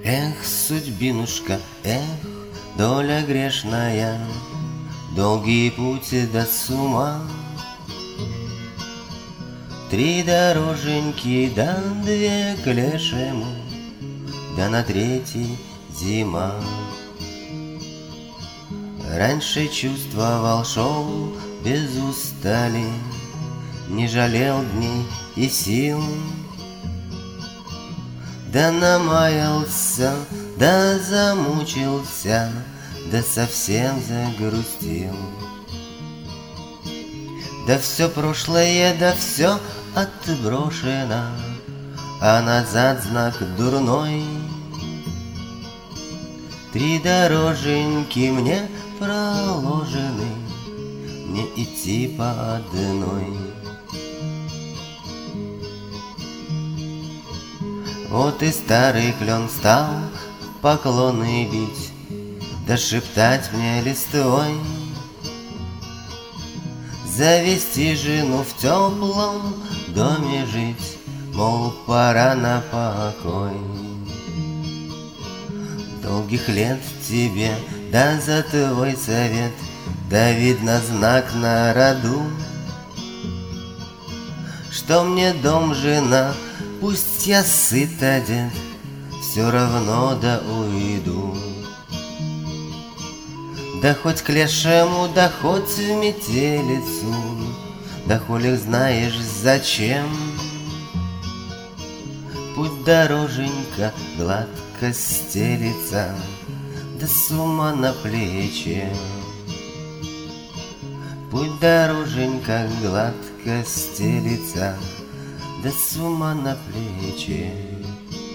Эх, судьбинушка, эх, доля грешная, долгий путь до сума. 3 дороженьки, да 2 к лешему, да на 3-й зима. Раньше чувствовал, шел без устали, не жалел дней и сил. Да намаялся, да замучился, да совсем загрустил. Да все прошлое, да все отброшено, а назад знак дурной. 3 дороженьки мне проложены, не идти по одной. Вот и старый клен стал поклоны бить, да шептать мне листвой. Завести жену в теплом доме жить, мол, пора на покой. Долгих лет тебе, да за твой совет, да видно знак на роду, что мне дом, жена, пусть я сыт одет, все равно да уйду. Да хоть к лешему, да хоть в метелицу, да хули знаешь зачем. Путь дороженька гладко стелится, да с ума на плече. Путь дороженька гладко стелится, да с ума на плече.